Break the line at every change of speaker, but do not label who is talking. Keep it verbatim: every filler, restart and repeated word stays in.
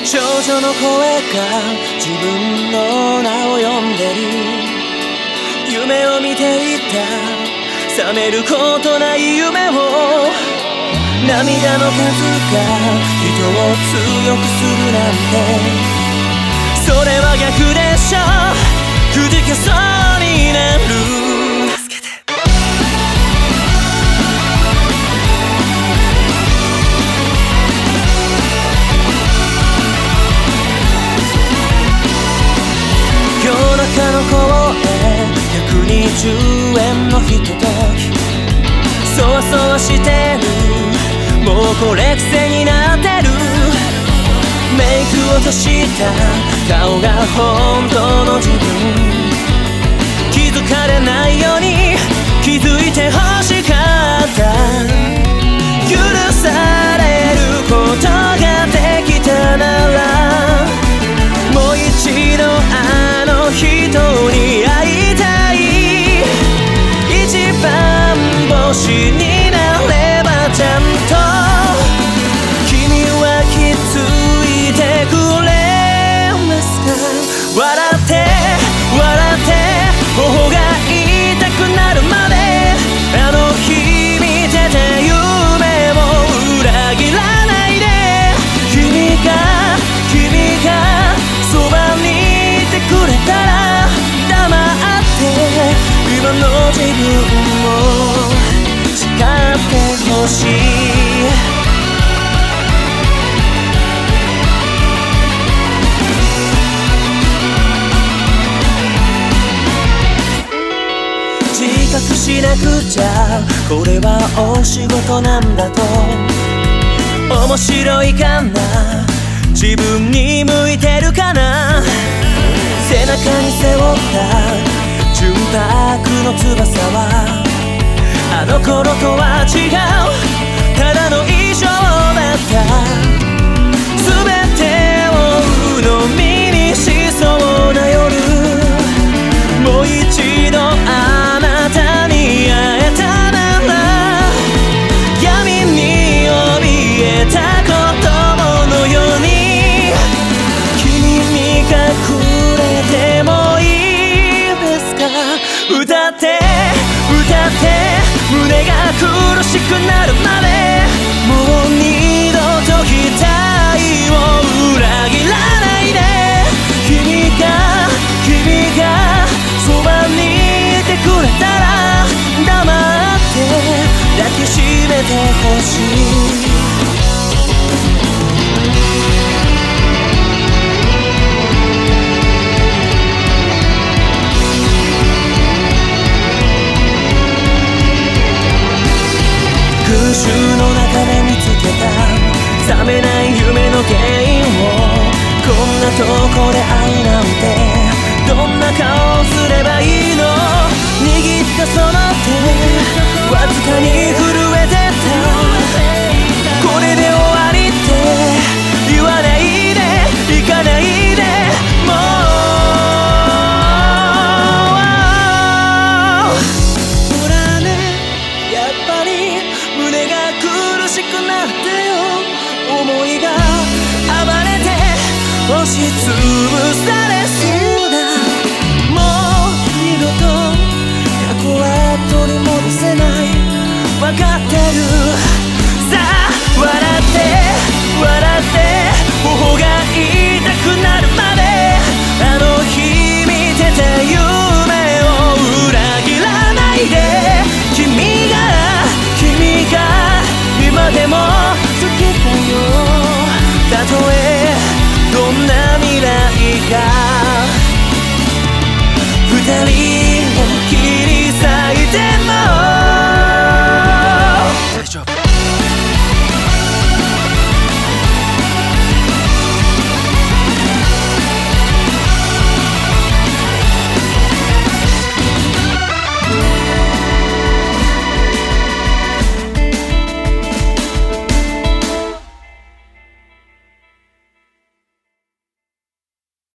少女の声が自分の名を呼んでる。夢を見ていた覚めることない夢を、涙の数が人を強くするなんて、それは逆でしょ。くじけそうになる。助けて。夜中の公園、ひゃくにじゅうえんのひととき、そわそわしてる、もうこれ癖になってる。メイク落とした顔が本当の自分、気づかれないように気づいて欲しかった。許されることができたなら、もう一度あの人に会いたい。一番星になればちゃんと君は気づいてくれますか。笑って笑って頬が痛くなるまで、あの日見てた夢を裏切らないで。君が君がそばにいてくれたら黙って今の自分を誓ってほしい。自覚しなくちゃこれはお仕事なんだと。面白いかな、自分に向いてるかな。背中に背負った純白の翼はあの頃とは違う、ただの衣装だった。全てを鵜呑みにしそうな夜、もう一度あなたに会えたなら、闇に怯えた子供のように君に隠れてもいいですか。歌って歌って胸が苦しくなるまで、もう二度と期待を裏切らないで。君が君がそばにいてくれたら黙って抱きしめてほしい。空襲の中で見つけた覚めない夢の原因を、こんなとこで会うなんてどんな顔をすればいいの。握ったその手わずかに震えてた。これで終わりって言わないで行かないでもう。ほらね、やっぱり胸が苦しくなってよ。思いが暴れて押しつぶさ